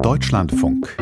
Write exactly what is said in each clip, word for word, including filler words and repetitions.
Deutschlandfunk.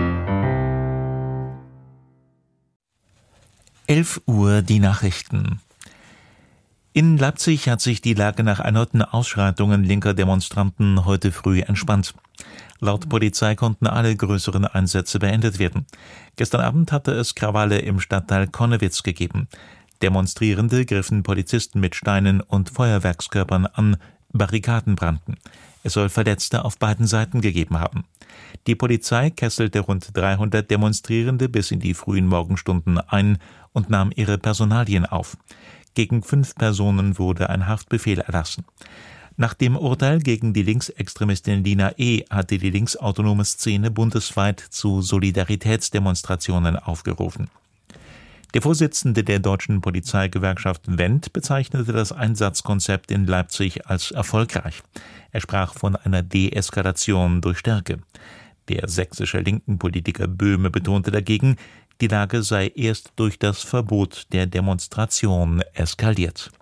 elf Uhr die Nachrichten. In Leipzig hat sich die Lage nach erneuten Ausschreitungen linker Demonstranten heute früh entspannt. Laut Polizei konnten alle größeren Einsätze beendet werden. Gestern Abend hatte es Krawalle im Stadtteil Connewitz gegeben. Demonstrierende griffen Polizisten mit Steinen und Feuerwerkskörpern an, Barrikaden brannten. Es soll Verletzte auf beiden Seiten gegeben haben. Die Polizei kesselte rund dreihundert Demonstrierende bis in die frühen Morgenstunden ein und nahm ihre Personalien auf. Gegen fünf Personen wurde ein Haftbefehl erlassen. Nach dem Urteil gegen die Linksextremistin Lina E. hatte die linksautonome Szene bundesweit zu Solidaritätsdemonstrationen aufgerufen. Der Vorsitzende der deutschen Polizeigewerkschaft Wendt bezeichnete das Einsatzkonzept in Leipzig als erfolgreich. Er sprach von einer Deeskalation durch Stärke. Der sächsische linken Politiker Böhme betonte dagegen, die Lage sei erst durch das Verbot der Demonstration eskaliert.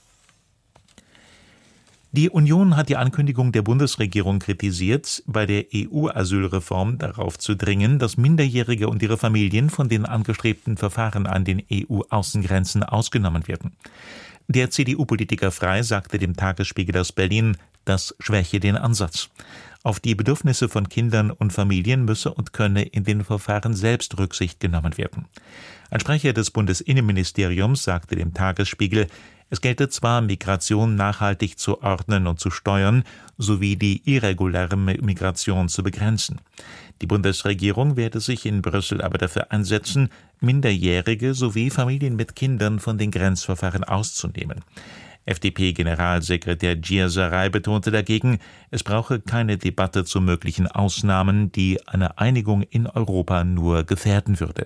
Die Union hat die Ankündigung der Bundesregierung kritisiert, bei der E U-Asylreform darauf zu dringen, dass Minderjährige und ihre Familien von den angestrebten Verfahren an den E U-Außengrenzen ausgenommen werden. Der C D U-Politiker Frey sagte dem Tagesspiegel aus Berlin, das schwäche den Ansatz. Auf die Bedürfnisse von Kindern und Familien müsse und könne in den Verfahren selbst Rücksicht genommen werden. Ein Sprecher des Bundesinnenministeriums sagte dem Tagesspiegel, es gelte zwar, Migration nachhaltig zu ordnen und zu steuern, sowie die irreguläre Migration zu begrenzen. Die Bundesregierung werde sich in Brüssel aber dafür einsetzen, Minderjährige sowie Familien mit Kindern von den Grenzverfahren auszunehmen. F D P-Generalsekretär Gierserei betonte dagegen, es brauche keine Debatte zu möglichen Ausnahmen, die eine Einigung in Europa nur gefährden würde.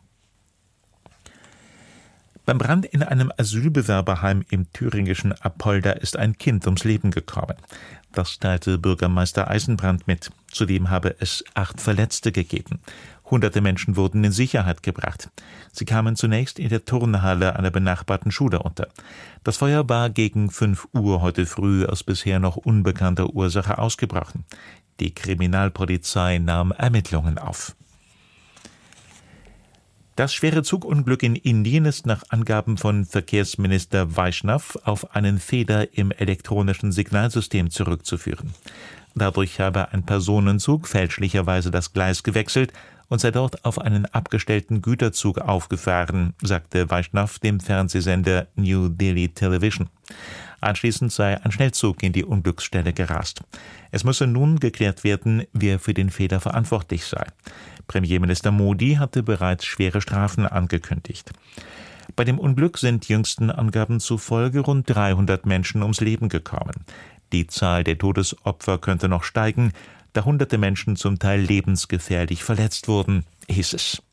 Beim Brand in einem Asylbewerberheim im thüringischen Apolda ist ein Kind ums Leben gekommen. Das teilte Bürgermeister Eisenbrand mit. Zudem habe es acht Verletzte gegeben. Hunderte Menschen wurden in Sicherheit gebracht. Sie kamen zunächst in der Turnhalle einer benachbarten Schule unter. Das Feuer war gegen fünf Uhr heute früh aus bisher noch unbekannter Ursache ausgebrochen. Die Kriminalpolizei nahm Ermittlungen auf. Das schwere Zugunglück in Indien ist nach Angaben von Verkehrsminister Vaishnav auf einen Fehler im elektronischen Signalsystem zurückzuführen. Dadurch habe ein Personenzug fälschlicherweise das Gleis gewechselt und sei dort auf einen abgestellten Güterzug aufgefahren, sagte Vaishnav dem Fernsehsender New Delhi Television. Anschließend sei ein Schnellzug in die Unglücksstelle gerast. Es müsse nun geklärt werden, wer für den Fehler verantwortlich sei. Premierminister Modi hatte bereits schwere Strafen angekündigt. Bei dem Unglück sind jüngsten Angaben zufolge rund dreihundert Menschen ums Leben gekommen. Die Zahl der Todesopfer könnte noch steigen, da hunderte Menschen zum Teil lebensgefährlich verletzt wurden, hieß es.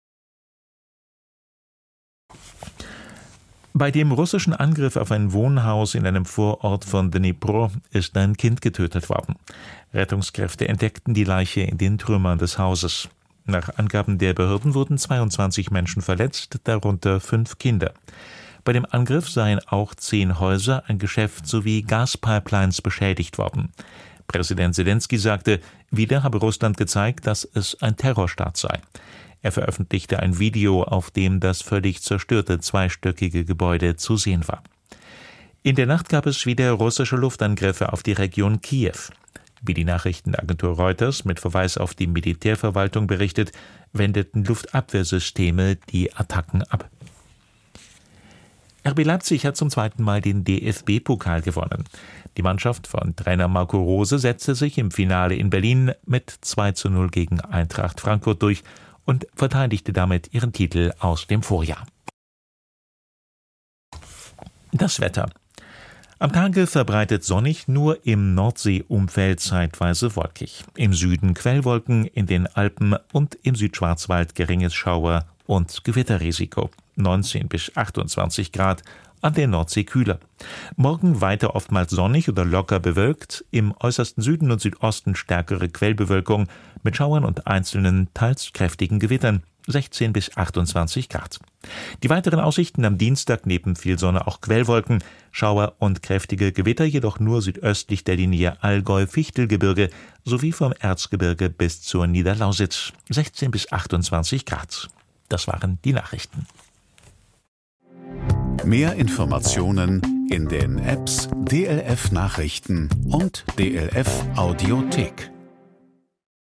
Bei dem russischen Angriff auf ein Wohnhaus in einem Vorort von Dnipro ist ein Kind getötet worden. Rettungskräfte entdeckten die Leiche in den Trümmern des Hauses. Nach Angaben der Behörden wurden zweiundzwanzig Menschen verletzt, darunter fünf Kinder. Bei dem Angriff seien auch zehn Häuser, ein Geschäft sowie Gaspipelines beschädigt worden. Präsident Selenskyj sagte, wieder habe Russland gezeigt, dass es ein Terrorstaat sei. Er veröffentlichte ein Video, auf dem das völlig zerstörte zweistöckige Gebäude zu sehen war. In der Nacht gab es wieder russische Luftangriffe auf die Region Kiew. Wie die Nachrichtenagentur Reuters mit Verweis auf die Militärverwaltung berichtet, wendeten Luftabwehrsysteme die Attacken ab. R B Leipzig hat zum zweiten Mal den D F B-Pokal gewonnen. Die Mannschaft von Trainer Marco Rose setzte sich im Finale in Berlin mit zwei zu null gegen Eintracht Frankfurt durch und verteidigte damit ihren Titel aus dem Vorjahr. Das Wetter. Am Tage verbreitet sonnig, nur im Nordseeumfeld zeitweise wolkig. Im Süden Quellwolken, in den Alpen und im Südschwarzwald geringes Schauer- und Gewitterrisiko. neunzehn bis achtundzwanzig Grad, an der Nordsee kühler. Morgen weiter oftmals sonnig oder locker bewölkt, im äußersten Süden und Südosten stärkere Quellbewölkung mit Schauern und einzelnen, teils kräftigen Gewittern. sechzehn bis achtundzwanzig Grad. Die weiteren Aussichten am Dienstag: neben viel Sonne auch Quellwolken, Schauer und kräftige Gewitter, jedoch nur südöstlich der Linie Allgäu-Fichtelgebirge sowie vom Erzgebirge bis zur Niederlausitz, sechzehn bis achtundzwanzig Grad. Das waren die Nachrichten. Mehr Informationen in den Apps D L F Nachrichten und D L F Audiothek.